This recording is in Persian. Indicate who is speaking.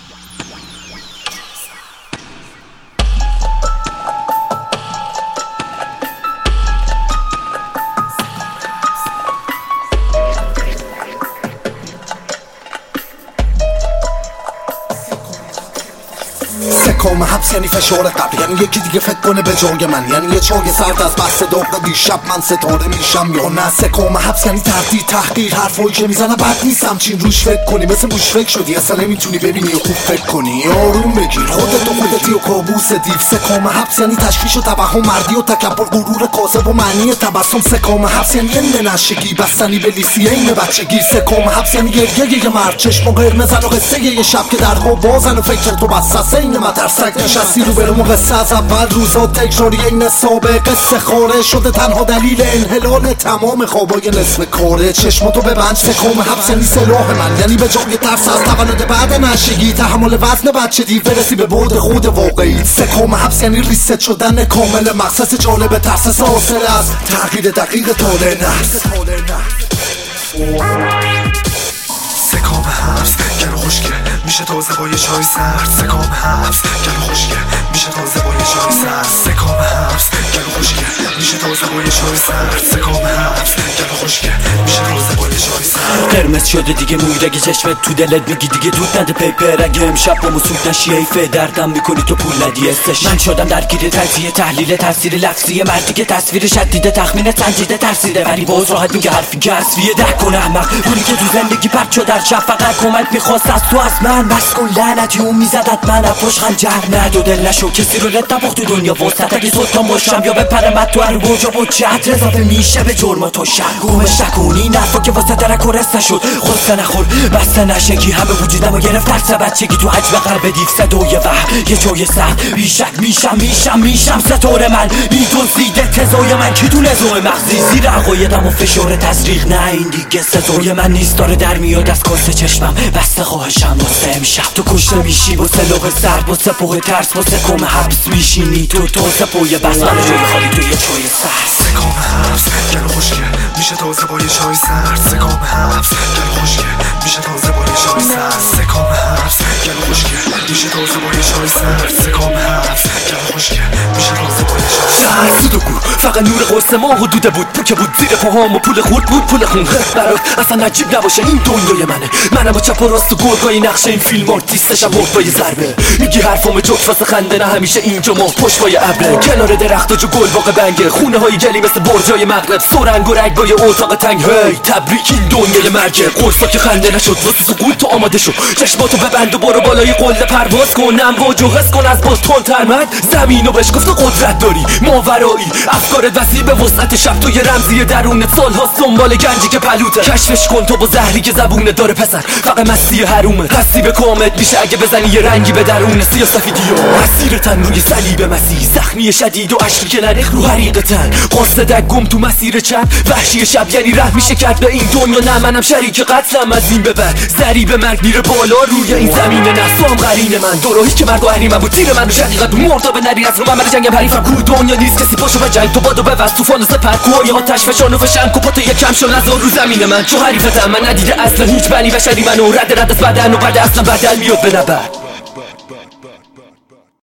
Speaker 1: سکام حبس یعنی فشار قبل، یعنی یکی دیگه فکر کنه به جای من، یعنی یه چای سرد از بحث داغ دیشب من ستاره میشم یا نه. سکام حبس یعنی تردید تحقیر، حرفایی که میزنه بد نیستم چین روش فکر کنی، مثل موش فکر شدی اصلا نمیتونی ببینی و خوب فکر کنی. آروم بگیر خودت و خودتی و کابوس دیو. سکام حبس یعنی تشویش و توهم، مردی و تکبر، غرور کاذب و معنی تبسم. سکام حبس یعنی نشگی، بستنی به لیسیه این بچگی. سکام حبس یعنی گریه یه مرد، چشم قرمزن و قصه یه شب که درها بازن و فکر تو بسسه این مدرسک نشستی رو برم و قصه از اول روزا تکراری این سابقه سخاره شده تنها دلیل انحلال تمام خوابای نصف کاره. چشماتو ببند. سکام حبس یعنی سلاح من، یعنی به جای ترس از تولد بعد نشگی تحمل وزن بچه دی برسی به بعد خود واقعی. سکام حبس یعنی ریست شدن کامل مقصص جالب ترس حاصل از تغییر دقیق طالع نفس.
Speaker 2: سکام حبس گلو خشکه میشه تازه با یه چای سرد. سکام حبس گلو خشکه میشه تازه با یه چای سرد. سکام حبس گلو خشکه میشه تازه با یه چای سرد. سکام حبس گلو خشکه میشه تازه با یه چای سرد.
Speaker 3: قرمز شده دیگه موی رگه چشمت تو دلت میگی دیگه دود نده پیپر. اگه امشب با مسود نشی ایفه دردم میکنی تو پول ندی استش. من شدم درگیر تجزیه تحلیل تاثیر لفظی مردی که تصویر شدیده تخمین سنجیده ترسیده ولی باز راحت میگه حرفی کسریه. ده کن احمق پولی که تو زندگی پرد شد در شب فقط کمک میخواست از تو از من. بس کن لعنتی اون میزدت من اپاش خنجر ندو دل نشو کسی رو لط نباخت تو دنیا وسط. اگه سلطان باشم یا بپرمت تو هر گوجا با جهت اضافه میشه به جرم تو شر. گومش نکنی نفا که واسه درک و رست نشد خسته نخور بسته نشگی همه وجودم و گرفت ترس بچگی تو حجم قلب دیو صدای وحم یه جای سخت بیشک میشم ستاره من میدوزیده تزای من کی تو نزوع مغزی زیر عقایدم و فشار تزریق. نه این دیگه سزای من نیست داره در میاد از کاسه چشمم بسته خواهشم واسه امشب. تو کشته میشی واسه لغ سرد واسه پوه ترس واسه کم حبس میشینی تو تازه پویه بس من جای خالی توی چای سرد.
Speaker 2: سکام حبس گلو خشکه میشه تازه با یه چای سرد. سکام حبس گلو خشکه میشه تازه با یه چای سرد. سکام حبس گلو خشکه میشه تازه با یه چای سرد. سکام حبس گلو خشکه میشه تازه با یه چای سرد.
Speaker 3: سود و گور فقط نور قرص ما حدوده بود پوکه بود زیر پاهام و پول خورد بود پول خون برات اصلا عجیب نباشه این دنیای منم با چپ و راست و گرگای نقشه این فیلم آرتیستشم مرد با یه ضربه. میگی حرفامو جوک واسه خنده نه همیشه اینجا ما پشت پای ابره کنار درخت و جو گل واقع بنگه خونه های گلی مثل برجای مغرب سرنگ و رنگ با یه اتاق تنگ. هی تبریک این دنیای مرگه قرصا که خنده نشد واسه سقوط تو آماده شو چشماتو ببند و برو بالای قله پرواز کن امواج و حس کن از باز تندتر من زمینو بشکفت و قدرت داری ماورایی افکارت وسیع به وسعت شب تو یه رمزی درونت سالهاست دنبال گنجی که پلوته کشفش کن تو با زهری که زبونه داره پسر فقط مستی حرومه قصی به کامت میشه اگه بزنی یه رنگی به درون سیاسفیدی و مسیر تن روی صلیب مسیح زخمی شدید و اشکی که نریخ رو حریق تن قاصدک گم تو مسیر چند وحشی شب یعنی ره میشه کرد به این دنیا نه منم شریک قتلم از این به بعد ضریب مرگ میره بالا روی این زمین نسام قرین من دوراهی که مرگ و اهریمن بود تیر من رو شقیقت مردا به نری از رو من جنگم حریفم کو دنیا نیست کسی پاشو به جنگ تو بادو ببست طوفان و سپر کوهای آتش فشان و فشنگ و پاتو یکم شو نذار رو زمین من چو حریفتم من ندیده اصلا هیچ بنی بشری منو رد از بدن و بعد اصلا بدل میاد به نبرد.